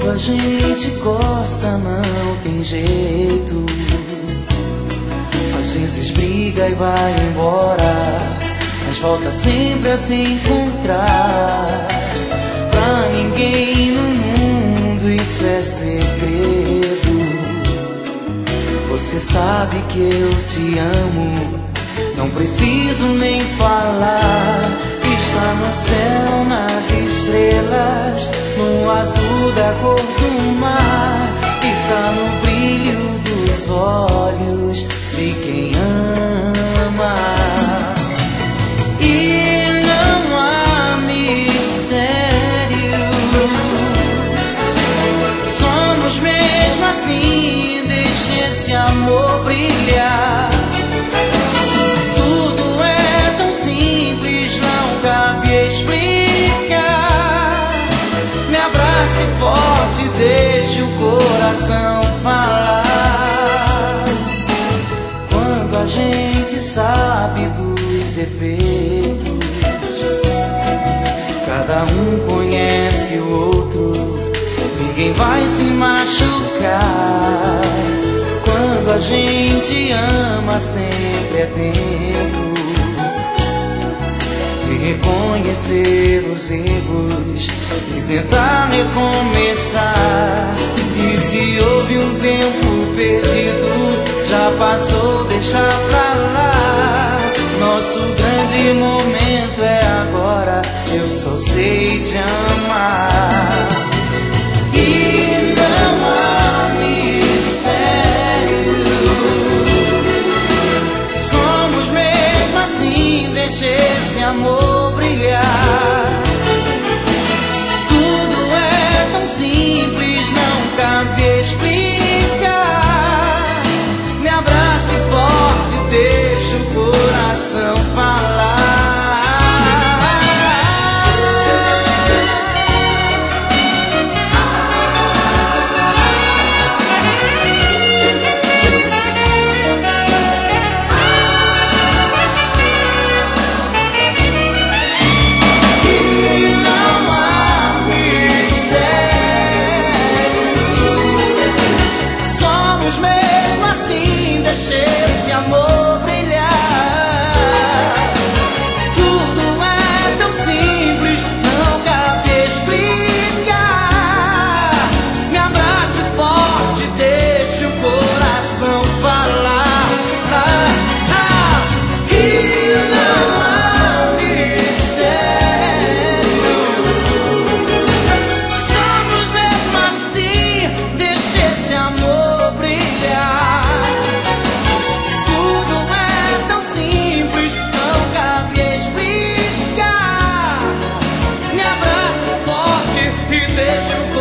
A gente gosta, não tem jeito. Às vezes briga e vai embora, mas volta sempre a se encontrar. Pra ninguém no mundo isso é segredo. Você sabe que eu te amo, não preciso nem falar. Está no céu, nas estrelas, no azul da cor do mar. Está no brilho dos olhos de quem ama. E não há mistério, somos mesmo assim. Deixe esse amor brilhar. Tudo é tão simples, não cabe explicar. Me abrace forte, deixe o coração falar. Quando a gente sabe dos defeitos, cada um conhece o outro, ninguém vai se machucar. Quando a gente ama, sempre é tempo de reconhecer os erros e tentar recomeçar. E se houve um tempo perdido, já passou, deixa pra lá. Nosso grande momento é agora, eu só sei te amar. E não há mistério, somos mesmo assim. Deixa esse amor brilhar. Tudo é tão simples, não cabe explicar. Me abrace forte, deixa o coração falar. Esse amor brilhar. Tudo é tão simples, não cabe explicar. Me abrace forte, deixe o coração falar. E não há mistério, somos mesmo assim. Deixe esse amor brilhar. Deixa o